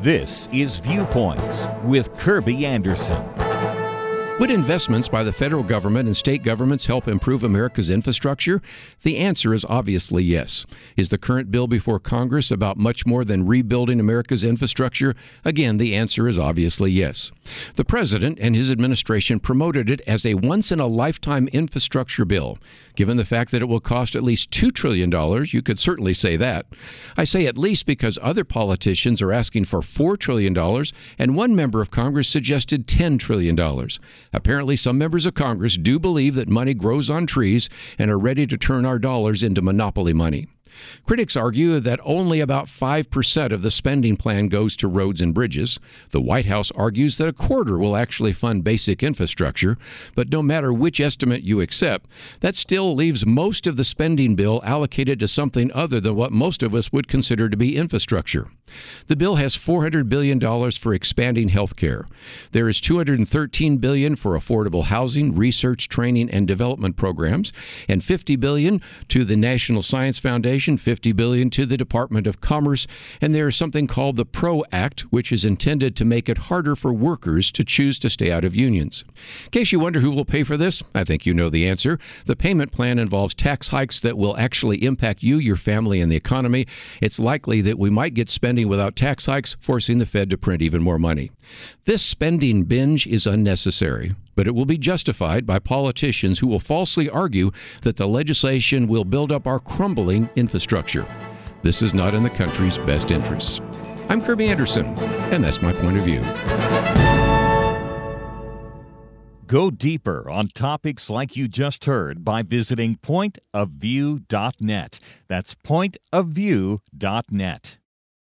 This is Viewpoints with Kirby Anderson. Would investments by the federal government and state governments help improve America's infrastructure? The answer is obviously yes. Is the current bill before Congress about much more than rebuilding America's infrastructure? Again, the answer is obviously yes. The president and his administration promoted it as a once-in-a-lifetime infrastructure bill. Given the fact that it will cost at least $2 trillion, you could certainly say that. I say at least because other politicians are asking for $4 trillion, and one member of Congress suggested $10 trillion. Apparently, some members of Congress do believe that money grows on trees and are ready to turn our dollars into monopoly money. Critics argue that only about 5% of the spending plan goes to roads and bridges. The White House argues that a quarter will actually fund basic infrastructure. But no matter which estimate you accept, that still leaves most of the spending bill allocated to something other than what most of us would consider to be infrastructure. The bill has $400 billion for expanding health care. There is $213 billion for affordable housing, research, training, and development programs, and $50 billion to the National Science Foundation, $50 billion to the Department of Commerce, and there is something called the PRO Act, which is intended to make it harder for workers to choose to stay out of unions. In case you wonder who will pay for this, I think you know the answer. The payment plan involves tax hikes that will actually impact you, your family, and the economy. It's likely that we might get spending without tax hikes, forcing the Fed to print even more money. This spending binge is unnecessary, but it will be justified by politicians who will falsely argue that the legislation will build up our crumbling infrastructure. This is not in the country's best interests. I'm Kirby Anderson, and that's my point of view. Go deeper on topics like you just heard by visiting pointofview.net. That's pointofview.net.